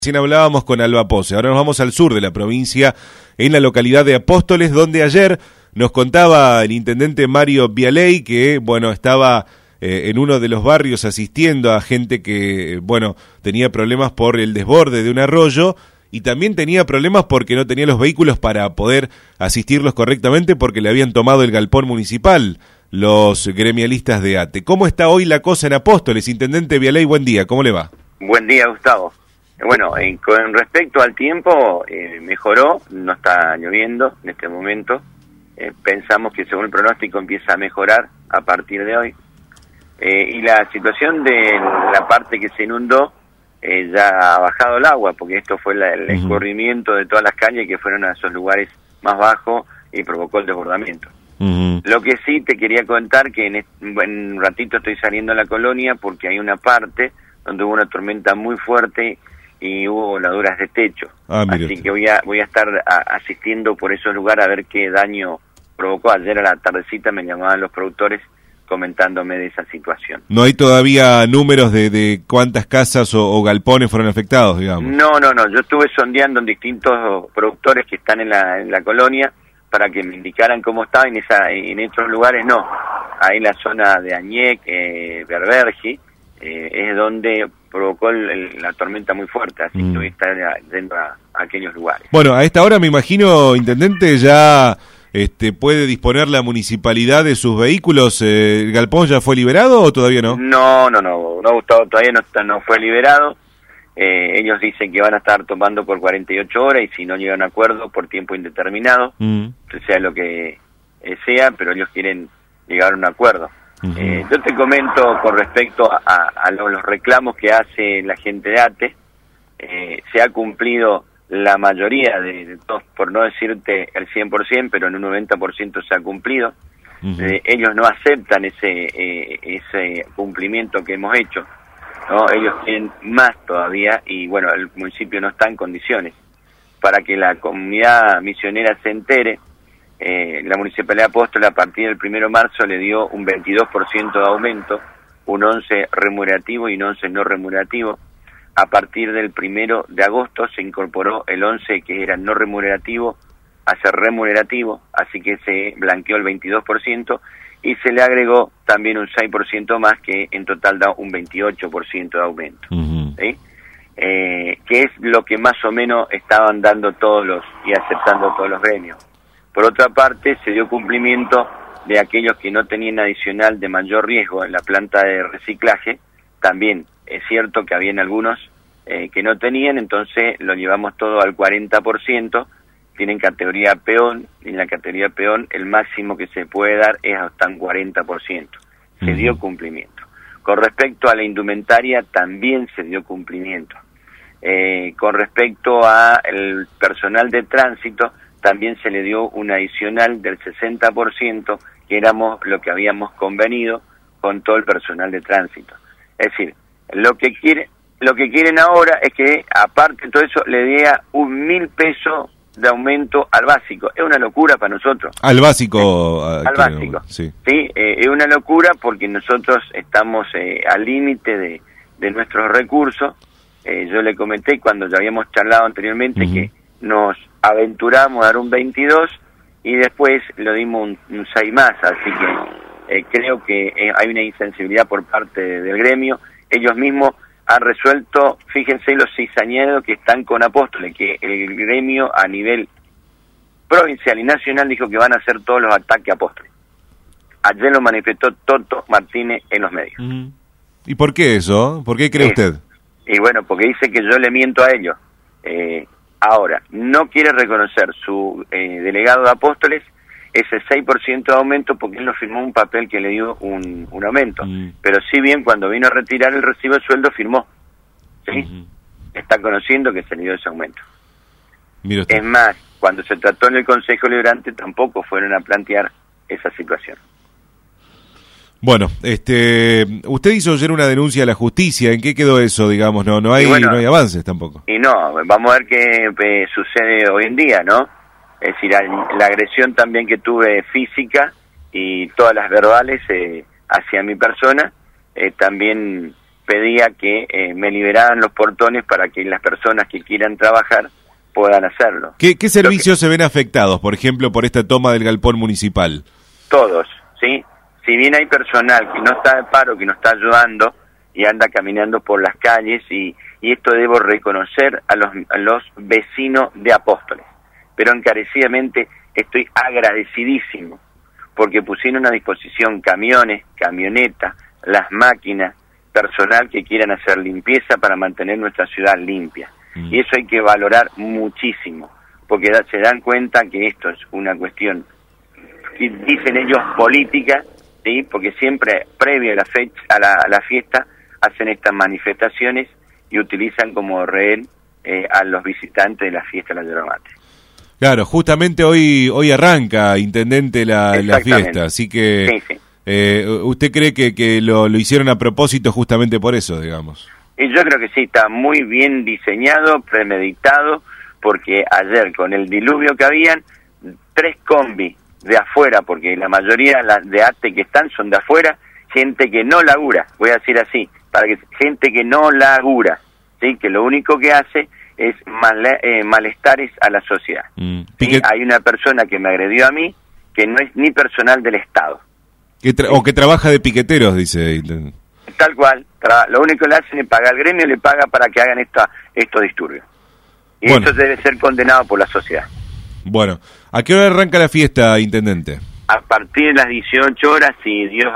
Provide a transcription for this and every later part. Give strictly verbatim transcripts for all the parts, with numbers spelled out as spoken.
Recién hablábamos con Alba Pose, ahora nos vamos al sur de la provincia, en la localidad de Apóstoles, donde ayer nos contaba el intendente Mario Vialey que, bueno, estaba eh, en uno de los barrios asistiendo a gente que, bueno, tenía problemas por el desborde de un arroyo y también tenía problemas porque no tenía los vehículos para poder asistirlos correctamente porque le habían tomado el galpón municipal los gremialistas de ATE. ¿Cómo está hoy la cosa en Apóstoles? Intendente Vialey, buen día, ¿cómo le va? Buen día, Gustavo. Bueno, eh, con respecto al tiempo, eh, mejoró, no está lloviendo en este momento. Eh, pensamos que según el pronóstico empieza a mejorar a partir de hoy. Eh, y la situación de la parte que se inundó, eh, ya ha bajado el agua, porque esto fue la, el escurrimiento de todas las calles que fueron a esos lugares más bajos y provocó el desbordamiento. Uh-huh. Lo que sí te quería contar que en, este, en un ratito estoy saliendo a la colonia porque hay una parte donde hubo una tormenta muy fuerte y hubo voladuras de techo. Ah, así usted. que voy a voy a estar a, asistiendo por esos lugares a ver qué daño provocó. Ayer a la tardecita me llamaban los productores comentándome de esa situación. ¿No hay todavía números de, de cuántas casas o, o galpones fueron afectados, digamos? No, no, no. Yo estuve sondeando en distintos productores que están en la, en la colonia para que me indicaran cómo estaba. En, esa, en otros lugares no. Ahí en la zona de Añec, eh, Berbergi, eh, es donde provocó el, el, la tormenta muy fuerte, así mm. que voy a estar yendo a, a aquellos lugares. Bueno, a esta hora me imagino, intendente, ya este, puede disponer la municipalidad de sus vehículos. Eh, ¿El galpón ya fue liberado o todavía no? No, no, no, no Gustavo, todavía no, está, no fue liberado. Eh, ellos dicen que van a estar tomando por cuarenta y ocho horas y si no llegan a acuerdo por tiempo indeterminado, mm. sea lo que eh, sea, pero ellos quieren llegar a un acuerdo. Uh-huh. Eh, yo te comento con respecto a, a, a los reclamos que hace la gente de ATE. Eh, se ha cumplido la mayoría de, de todos, por no decirte el cien por ciento, pero en un noventa por ciento se ha cumplido. Uh-huh. Eh, ellos no aceptan ese eh, ese cumplimiento que hemos hecho, ¿no? Ellos quieren más todavía y bueno, el municipio no está en condiciones. Para que la comunidad misionera se entere, Eh, la Municipalidad de Apóstoles a partir del primero de marzo le dio un veintidós por ciento de aumento, un once por ciento remunerativo y un once por ciento no remunerativo. A partir del primero de agosto se incorporó el once por ciento que era no remunerativo a ser remunerativo, así que se blanqueó el veintidós por ciento y se le agregó también un seis por ciento más que en total da un veintiocho por ciento de aumento. Uh-huh. ¿Sí? Eh, que es lo que más o menos estaban dando todos los y aceptando todos los gremios. Por otra parte, se dio cumplimiento de aquellos que no tenían adicional de mayor riesgo en la planta de reciclaje. También es cierto que habían algunos eh, que no tenían, entonces lo llevamos todo al cuarenta por ciento. Tienen categoría peón, y en la categoría peón el máximo que se puede dar es hasta un cuarenta por ciento. Se dio cumplimiento. Con respecto a la indumentaria, también se dio cumplimiento. Eh, con respecto al personal de tránsito, también se le dio un adicional del sesenta por ciento, que éramos lo que habíamos convenido con todo el personal de tránsito. Es decir, lo que quiere, lo que quieren ahora es que, aparte de todo eso, le diera un mil pesos de aumento al básico. Es una locura para nosotros. Al básico. Eh, al básico. Sí, sí eh, es una locura porque nosotros estamos eh, al límite de, de nuestros recursos. Eh, yo le comenté cuando ya habíamos charlado anteriormente uh-huh. que nos aventuramos a dar un veintidós y después lo dimos un, un seis más, así que eh, creo que eh, hay una insensibilidad por parte de, del gremio. Ellos mismos han resuelto, fíjense los cizañeros que están con Apóstoles, que el gremio a nivel provincial y nacional dijo que van a hacer todos los ataques a Apóstoles. Ayer lo manifestó Toto Martínez en los medios. Uh-huh. ¿Y por qué eso? ¿Por qué cree eh, usted? Y bueno, porque dice que yo le miento a ellos. Eh, Ahora, no quiere reconocer su eh, delegado de Apóstoles ese seis por ciento de aumento porque él no firmó un papel que le dio un, un aumento. Mm. Pero si bien cuando vino a retirar el recibo de sueldo firmó. ¿Sí? Mm-hmm. Está conociendo que se le dio ese aumento. Mira usted. Es más, cuando se trató en el Consejo Liberante tampoco fueron a plantear esa situación. Bueno, este, usted hizo ayer una denuncia a la justicia. ¿En qué quedó eso, digamos? No, no hay, bueno, no hay avances tampoco. Y no, vamos a ver qué eh, sucede hoy en día, ¿no? Es decir, la, la agresión también que tuve física y todas las verbales eh, hacia mi persona, eh, también pedía que eh, me liberaran los portones para que las personas que quieran trabajar puedan hacerlo. ¿Qué, qué servicios que, se ven afectados, por ejemplo, por esta toma del galpón municipal? Todos, ¿sí? Si bien hay personal que no está de paro, que no está ayudando y anda caminando por las calles, y, y esto debo reconocer a los, a los vecinos de Apóstoles, pero encarecidamente estoy agradecidísimo, porque pusieron a disposición camiones, camionetas, las máquinas, personal que quieran hacer limpieza para mantener nuestra ciudad limpia. Mm. Y eso hay que valorar muchísimo, porque da, se dan cuenta que esto es una cuestión, que dicen ellos, política, ¿sí? Porque siempre, previo a la, fecha, a la, a la fiesta, hacen estas manifestaciones y utilizan como rehén eh, a los visitantes de la fiesta de la yerba mate. Claro, justamente hoy hoy arranca, intendente, la, la fiesta, así que sí, sí. Eh, ¿usted cree que, que lo, lo hicieron a propósito justamente por eso, digamos? Y yo creo que sí, está muy bien diseñado, premeditado, porque ayer con el diluvio que habían, tres combis de afuera, porque la mayoría de A T E que están son de afuera, gente que no labura, voy a decir así, para que gente que no labura, ¿sí? Que lo único que hace es mal, eh, malestares a la sociedad. Mm. ¿Sí? Hay una persona que me agredió a mí, que no es ni personal del Estado. Que tra- o que trabaja de piqueteros, dice. Tal cual, tra- lo único que le hacen es pagar al gremio, le paga para que hagan esta, estos disturbios. Y bueno, eso debe ser condenado por la sociedad. Bueno, ¿a qué hora arranca la fiesta, intendente? A partir de las dieciocho horas, si Dios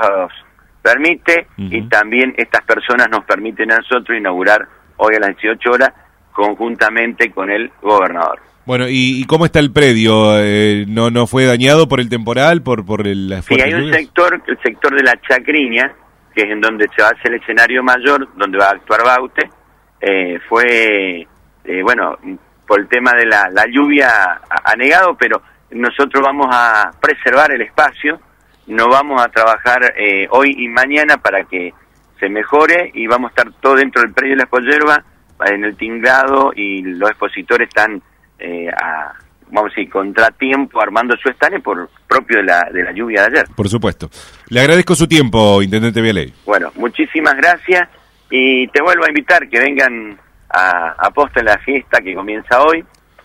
permite, uh-huh. Y también estas personas nos permiten a nosotros inaugurar hoy a las dieciocho horas, conjuntamente con el gobernador. Bueno, ¿y, y cómo está el predio? Eh, ¿no no fue dañado por el temporal, por por el las Sí, hay un lluvias? sector, el sector de la Chacriña, que es en donde se va a hacer el escenario mayor, donde va a actuar Baute, eh, fue, eh, bueno, por el tema de la, la lluvia anegado, pero nosotros vamos a preservar el espacio, no vamos a trabajar eh, hoy y mañana para que se mejore, y vamos a estar todo dentro del predio de la Espoyerba, en el tinglado, y los expositores están eh, a, vamos a decir, contratiempo armando su stand por propio de la de la lluvia de ayer. Por supuesto. Le agradezco su tiempo, intendente Vialey. Bueno, muchísimas gracias, y te vuelvo a invitar que vengan a Apóstoles la fiesta que comienza hoy,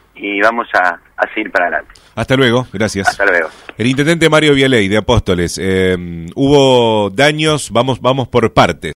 y vamos a, a seguir para adelante. Hasta luego, gracias. Hasta luego. El intendente Mario Vialey de Apóstoles. Eh, hubo daños, vamos, vamos por partes.